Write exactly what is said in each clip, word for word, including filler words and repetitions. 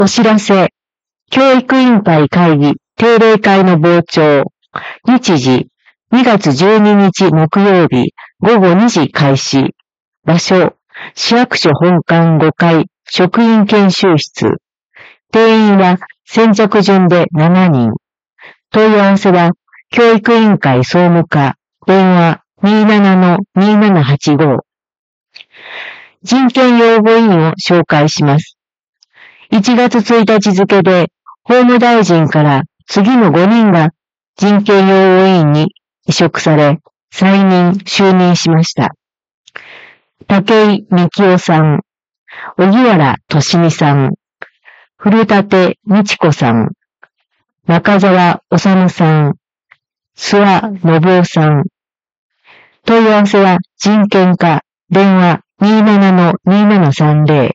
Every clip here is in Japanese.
お知らせ。教育委員会会議定例会の傍聴。日時、にがつじゅうににち木曜日、ごごにじ開始。場所、市役所本館ごかい、職員研修室。定員は先着順でしちにん。問い合わせは、教育委員会総務課、電話 にーななのにーななはちご。人権擁護委員を紹介します。いちがつついたち付で、法務大臣から次のごにんが人権擁護委員に委嘱され、再任、就任しました。武井幹夫さん、荻原俊美さん、古舘美智子さん、中澤治さん、諏訪信夫さん。問い合わせは人権課、電話 にーななのにーななさんぜ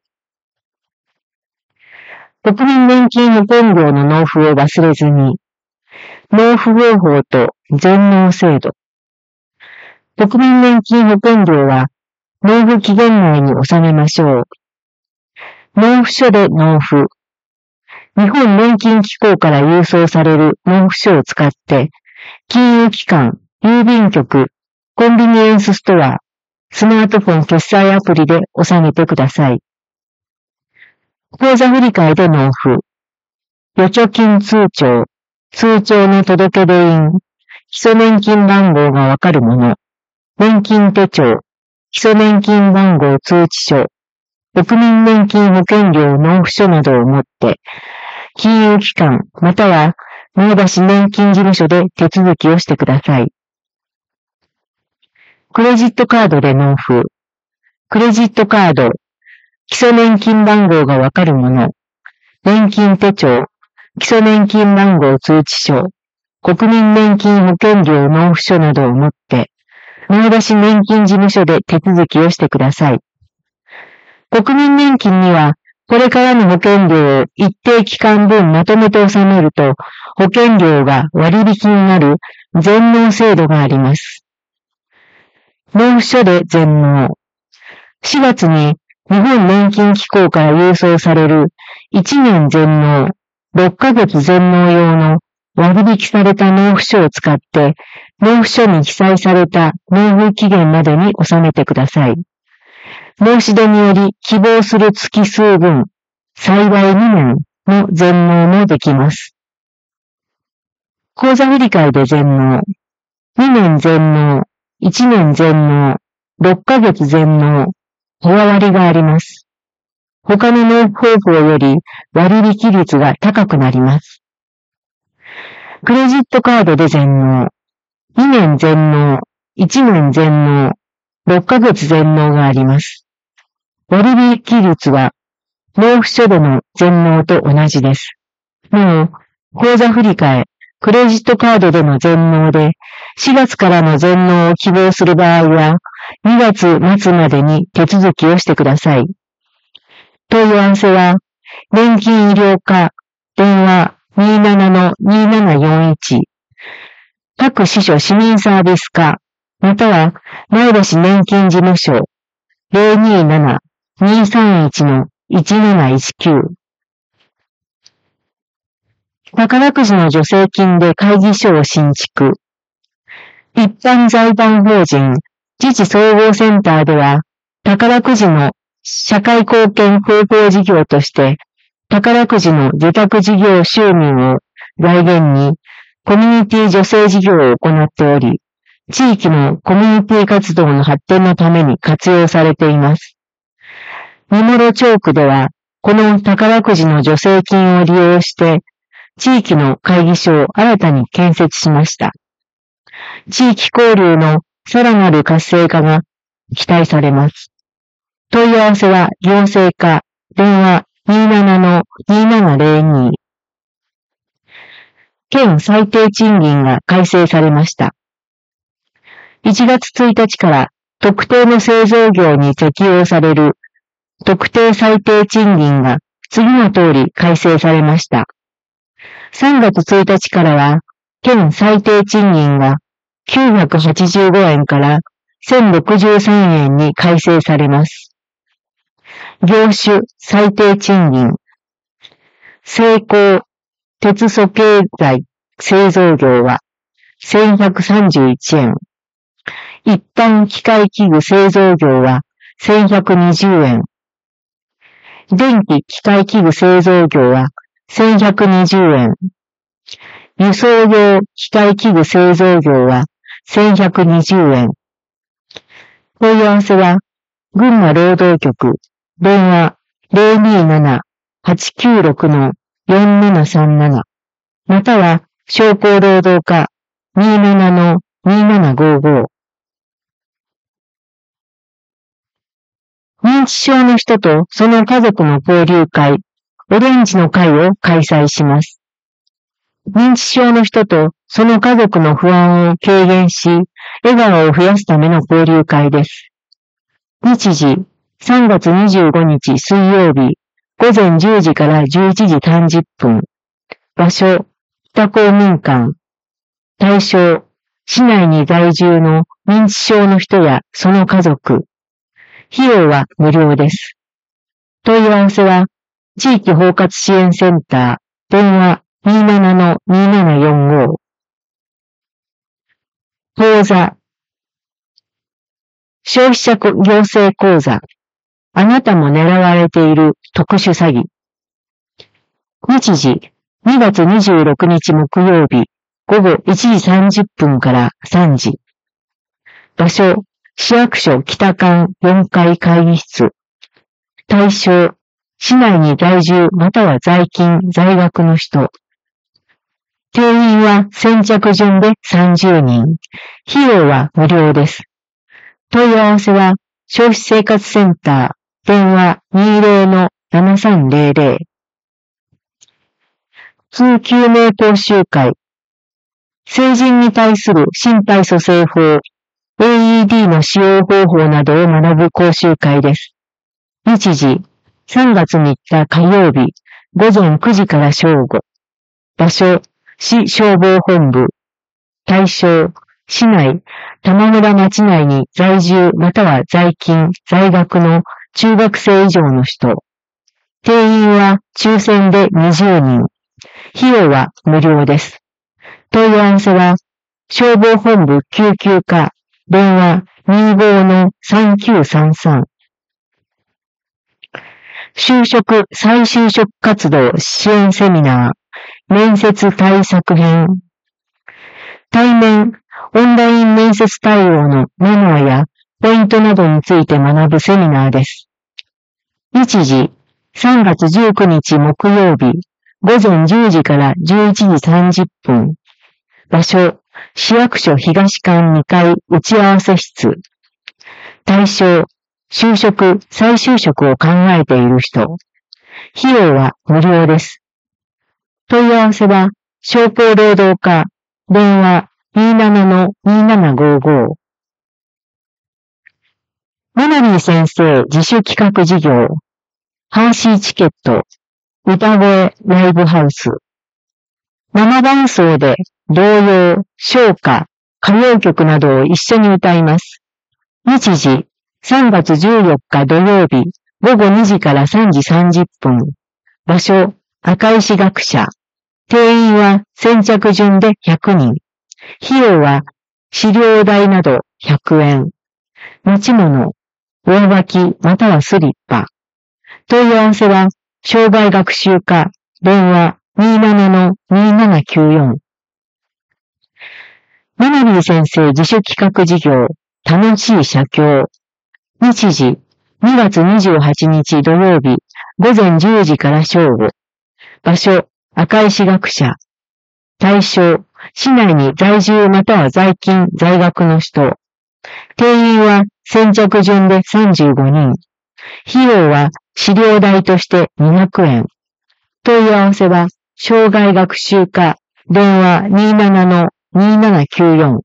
ろ。国民年金保険料の納付を忘れずに。納付方法と全納制度。国民年金保険料は納付期限内に納めましょう。納付書で納付。日本年金機構から郵送される納付書を使って、金融機関、郵便局、コンビニエンスストア、スマートフォン決済アプリで納めてください。口座振替で納付。預貯金通帳、通帳の届出印、基礎年金番号がわかるもの、年金手帳、基礎年金番号通知書、国民年金保険料納付書などを持って、金融機関または前橋年金事務所で手続きをしてください。クレジットカードで納付。クレジットカード、基礎年金番号がわかるもの、年金手帳、基礎年金番号通知書、国民年金保険料納付書などを持って、前橋年金事務所で手続きをしてください。国民年金には、これからの保険料を一定期間分まとめて納めると、保険料が割引になる全納制度があります。納付書で全納。しがつに日本年金機構から郵送されるいちねん全納、ろっかげつ全納用の割引された納付書を使って、納付書に記載された納付期限までに納めてください。申し出により希望する月数分、最大にねんの全納もできます。口座振替で全納、にねん全納、いちねん全納、ろっかげつ全納、日割りがあります。他の納付方法より割引率が高くなります。クレジットカードで全納、にねん全納、いちねん全納、ろっかげつ全納があります。割引率は納付書での全納と同じです。なお、口座振替、クレジットカードでの全納でしがつからの全納を希望する場合はにがつまつまでに手続きをしてください。問い合わせは年金医療課電話 にーななのにーななよんいち 各支所市民サービス課または前橋年金事務所 ゼロにーなな にーさんいち のいちなないちきゅう。宝くじの助成金で会議所を新築。一般財団法人自治総合センターでは宝くじの社会貢献広報事業として宝くじの受託事業収入を財源にコミュニティ助成事業を行っており、地域のコミュニティ活動の発展のために活用されています。三諸町区ではこの宝くじの助成金を利用して地域の会議所を新たに建設しました。地域交流のさらなる活性化が期待されます。問い合わせは行政課電話 にーななのにーななぜろに。県最低賃金が改正されました。いちがつついたちから特定の製造業に適用される特定最低賃金が次の通り改正されました。さんがつついたちからは県最低賃金がきゅうひゃくはちじゅうごえんからせんろくじゅうさんえんに改正されます。業種最低賃金。 成功、鉄素経材製造業はせんひゃくさんじゅういちえん。一般機械器具製造業はせんひゃくにじゅうえん。電気機械器具製造業はせんひゃくにじゅうえん。輸送用機械器具製造業はせんひゃくにじゅうえん。問い合わせは、群馬労働局、電話 ゼロにーなな はちきゅうろく よんななさんなな、または商工労働課 にーなな にーななごご。認知症の人とその家族の交流会、オレンジの会を開催します。認知症の人とその家族の不安を軽減し、笑顔を増やすための交流会です。日時、さんがつにじゅうごにち水曜日、午前じゅうじからじゅういちじさんじゅっぷん。場所、北公民館。対象、市内に在住の認知症の人やその家族。費用は無料です。問い合わせは、地域包括支援センター、電話 にーなな にーななよんご。講座。消費者行政講座。あなたも狙われている特殊詐欺。日時、にがつにじゅうろくにち木曜日、午後いちじさんじゅっぷんからさんじ。場所、市役所北館よんかい会議室。対象、市内に在住または在勤、在学の人。定員は先着順でさんじゅうにん。費用は無料です。問い合わせは、消費生活センター、電話 にーぜろ ななさんぜろぜろ。通救命講習会。成人に対する身体組成法、エーイーディー の使用方法などを学ぶ講習会です。日時、さんがつみっか火曜日、午前くじから正午。場所、市消防本部。対象、市内、玉村町内に在住または在勤、在学の中学生以上の人。定員は抽選でにじゅうにん。費用は無料です。問い合わせは、消防本部救急課、電話 にーごー さんきゅうさんさん。就職再就職活動支援セミナー、面接対策編。対面、オンライン面接対応のマナーやポイントなどについて学ぶセミナーです。日時、さんがつじゅうくにち木曜日、午前じゅうじからじゅういちじさんじゅっぷん。場所、市役所東館にかい打ち合わせ室。対象、就職、再就職を考えている人。費用は無料です。問い合わせは、商工労働課、電話 にーなな にーななごご。マナリー先生自主企画事業、ハーシーチケット、歌声ライブハウス。生伴奏で童謡、唱歌、歌謡曲などを一緒に歌います。日時、さんがつじゅうよっか土曜日、午後にじからさんじさんじゅっぷん。場所、赤石学舎。定員は先着順でひゃくにん。費用は資料代などひゃくえん。持ち物、上履きまたはスリッパ。問い合わせは、障害学習課、電話 にーなな にーななきゅうよん。マナリー先生自主企画事業、楽しい写経。日時、にがつにじゅうはちにち土曜日、午前じゅうじから正午。場所、赤石学舎。対象、市内に在住または在勤、在学の人。定員は先着順でさんじゅうごにん。費用は資料代としてにひゃくえん。問い合わせは、障害学習課、電話 にーなな にーななきゅうよん。